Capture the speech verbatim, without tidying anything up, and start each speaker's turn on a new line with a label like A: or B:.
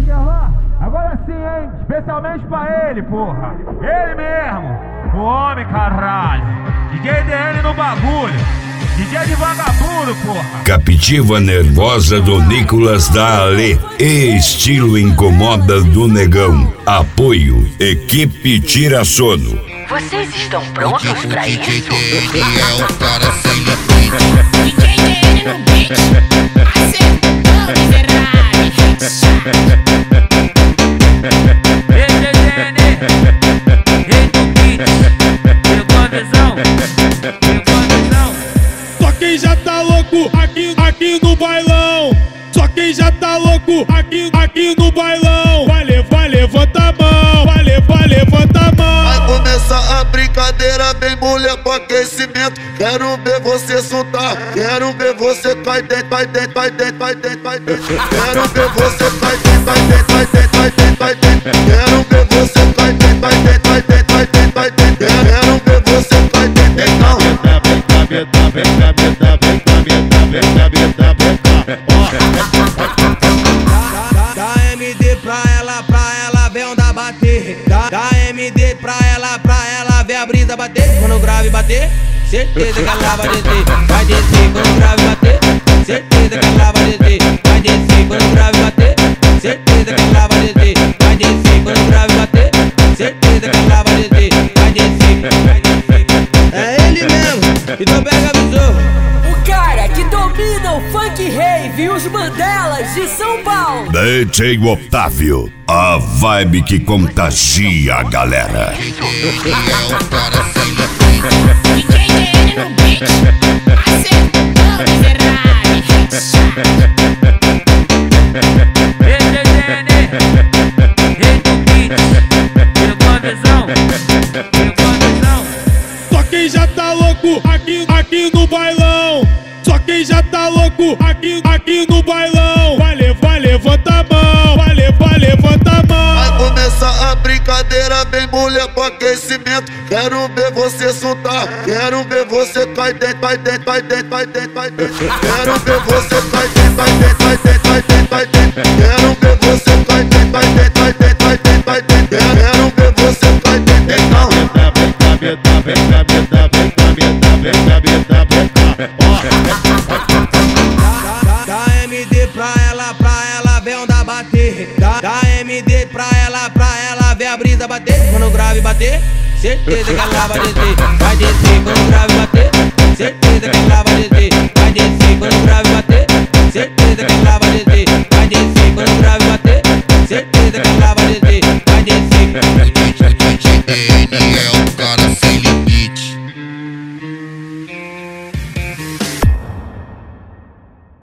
A: Agora sim, hein? Especialmente pra ele, porra. Ele mesmo. O homem, caralho. D J D N no bagulho. D J de vagabundo, porra.
B: Captiva nervosa do Nicolas da Ale. Estilo incomoda do Negão. Apoio, equipe Tira Sono.
C: Vocês estão prontos pra isso?
D: D J D N é o cara sem limite.
E: D J D N no beat, acertou miserável.
A: D J D N, rei do beat. Pegou a visão, pegou a visão.
F: Só quem já tá louco aqui, aqui no bailão. Só quem já tá louco aqui, aqui no bailão. Vai levar, levanta a mão. Vai levar, levanta a mão.
D: Vai começar a brincadeira, vem mulher pro aquecimento. Quero ver você soltar, quero ver você vai dentro, vai dentro, vai dentro, vai dentro, vai dentro. Quero ver você vai dentro, vai dentro, vai dentro, vai dentro, vai dentro. Quero ver você vai dentro, vai dentro, vai dentro, vai dentro, vai dentro. Quero ver você vai dentro, então.
F: Vem cá, vem cá, vem cá, vem cá, vem cá, vem cá, vem cá, vem cá, vem cá.
G: Dá M D pra ela, pra ela ver onda bater. Dá, dá M D pra ela, pra ela ver a brisa bater. Quando o grave bater, certeza que ela vai descer. Vai descer quando o grave bater, certeza que ela vai descer. Vai descer quando o grave bater, certeza que ela vai descer. Vai descer quando o grave bater, certeza que ela vai descer. Vai descer, vai descer. É ele mesmo, então pega a visão.
C: O cara que domina o funk rave e os Mandelas de São Paulo.
B: D J Otávio, a vibe que contagia a galera.
D: D J D N é o cara sem limite.
E: D J D N no beat, acertou miserável.
A: D J D N, rei do beat. Pegou a visão, pegou a visão.
F: Só quem já tá louco aqui, aqui no bailão. Só quem já tá louco aqui, aqui no bailão. Vai levar, levanta a mão. Vai levar, levanta a mão.
D: Vai começar a brincadeira, vem mulher pro aquecimento. Quero ver você soltar, quero ver você vai dentro, vai dentro, vai dentro, vai dentro, vai dentro. Quero ver você vai dentro, vai dentro, vai dentro, vai dentro, vai dentro. Quero ver você vai dentro, vai dentro, vai dentro, vai dentro, vai dentro. Quero ver você vai dentro, então.
F: Vem cá, vem cá, vem cá, vem cá, vem cá, vem cá, vem cá, vem cá, vem cá.
G: Dá M D pra ela, pra ela ver onda bater. Dá, dá M D pra ela, pra ela ver a brisa bater. Quando o grave bater, certeza que ela vai descer. Vai descer quando o grave bater, certeza que ela vai descer. Vai descer quando o grave bater, certeza que ela vai descer. Vai descer quando o grave bater, certeza que ela vai descer. Vai descer.
D: D J D N é